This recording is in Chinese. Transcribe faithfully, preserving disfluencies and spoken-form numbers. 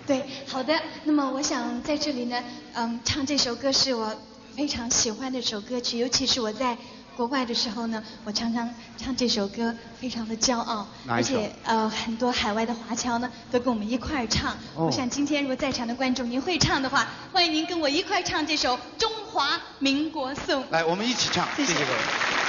对，好的。那么我想在这里呢，嗯，唱这首歌是我非常喜欢的一首歌曲，尤其是我在国外的时候呢，我常常唱这首歌，非常的骄傲。 哪一首？ 而且呃，很多海外的华侨呢，都跟我们一块儿唱。 哦、 我想今天如果在场的观众您会唱的话，欢迎您跟我一块儿唱这首《中华民国颂》。 来，我们一起唱， 谢谢谢谢各位。